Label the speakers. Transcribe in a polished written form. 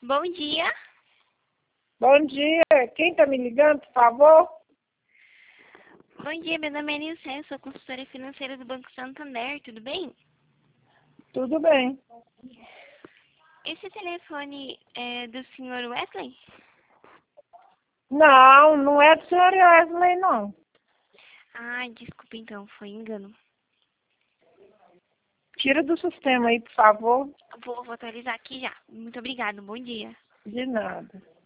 Speaker 1: Bom dia.
Speaker 2: Bom dia, quem está me ligando, por favor?
Speaker 1: Bom dia, meu nome é Nilce, sou consultora financeira do Banco Santander, tudo bem?
Speaker 2: Tudo bem.
Speaker 1: Esse telefone é do senhor Wesley?
Speaker 2: Não, não é do senhor Wesley, não.
Speaker 1: Ai, desculpa então, foi engano.
Speaker 2: Tira do sistema aí, por favor.
Speaker 1: Vou atualizar aqui já. Muito obrigada, bom dia.
Speaker 2: De nada.